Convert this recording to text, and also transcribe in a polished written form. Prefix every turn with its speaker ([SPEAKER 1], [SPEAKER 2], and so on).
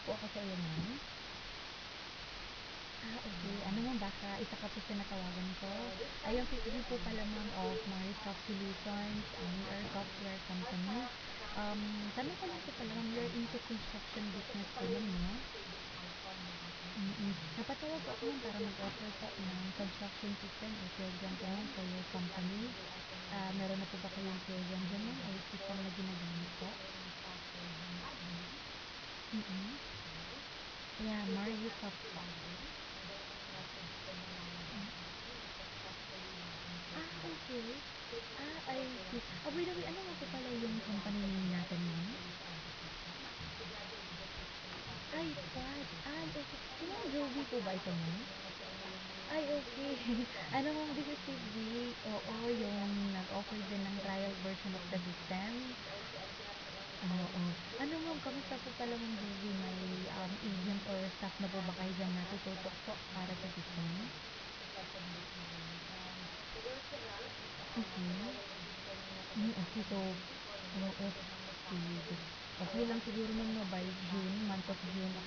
[SPEAKER 1] po ako sa iyo, ma'am. Okay. Ano ma'am, baka isa ka po sa natawagan ko. Ayun, thinking po pala ma'am of Marisoft Solutions. We are a software company. Tanong ko lang po pala ma'am, you're into construction business po ma'am, no? Napatawag po ako ma'am para mag-offer po ng construction system or program po ma'am for your company. Meron na po ba kayong program dyan ma'am or system na ginagamit po? Mm-mm. Yeah, Marisoft po. Okay. I see. By the way, ano nga po pala yung company name natin, ma'am? Quad. Okay. Si Ma'am Jovi po ba ito, ma'am? Okay. Ano ma'am, this is Steve. Oo, yung nag-offer din ng trial version of the system. Oo. Ano ma'am, kamusta po pala ma'am Jovi? May agent or staff na po ba kayo dyan na tututok po para sa system? Okay. Okay. So, oo. Sige. Okay lang siguro ma'am no, by June, month of June